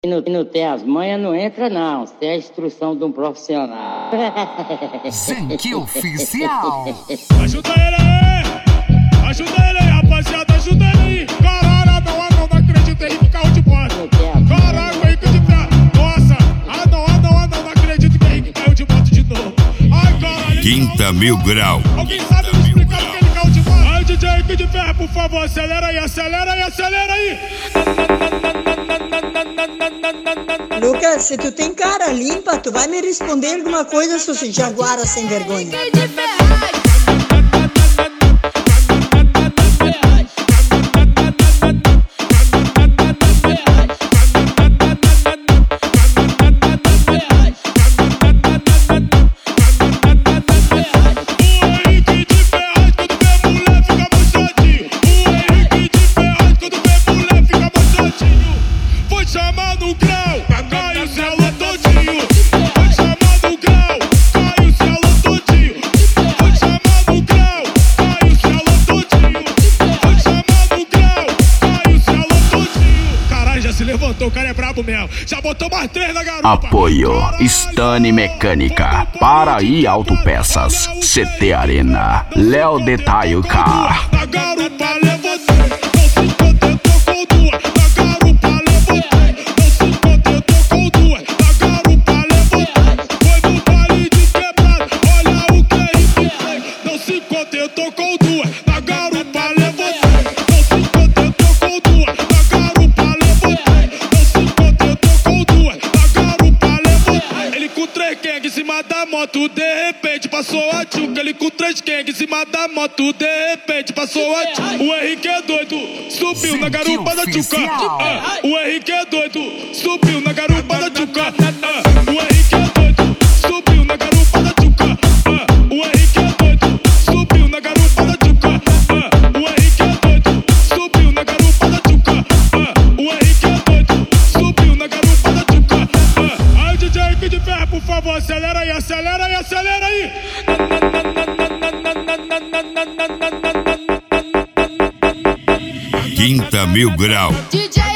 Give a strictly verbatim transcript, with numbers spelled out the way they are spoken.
E não, não tem as manhas, não entra não. Tem a instrução de um profissional. Zenque Oficial. Ajuda ele aí! Ajuda ele aí, rapaziada, ajuda ele aí! Caralho, não, não, não acredito aí, carro de bota! Caralho, Henrique de pé! Nossa! Ah não, ah não, ah não, não acredito que Henrique caiu de moto de novo! Ai, caralho! Quinta Mil Grau! Alguém sabe me explicar porque ele caiu de moto? Ai, D J Henrique de pé, por favor, acelera aí, acelera aí, acelera aí! Lucas, se tu tem cara limpa, tu vai me responder alguma coisa, seu jaguara sem vergonha. Levantou, o cara é brabo mesmo. Já botou mais três na garupa. Apoio Stane Mecânica, Paraí Autopeças, C T Arena, Léo Detail Car. Na garupa levantei, não se contentou com duas. Na garupa levantei, não se contentou com duas. Na garupa levantei, foi no baile de quebrada. Olha o que Henrique fez, não se contentou com duas. Na garupa levantei, não se contentou com duas. Na garupa levantei. Em cima da moto, de repente passou a tchuca. Ele com três gang em cima da moto, de repente passou a tchuca. O Henrique é doido, subiu na garupa da tchuca. Ah, o Henrique é doido, subiu na garupa da tchuca. Ah, o Henrique é doido, subiu na garupa da tchuca. Ah, o Henrique é doido, subiu na garupa da tchuca. Ah, o Henrique é doido, subiu na garupa da tchuca. Ah, o Henrique é doido, subiu na garupa da tchuca. Ah, ai, D J Henrique de ferro, por favor, acelera aí, acelera aí, acelera aí! Quinta Mil Grau! D J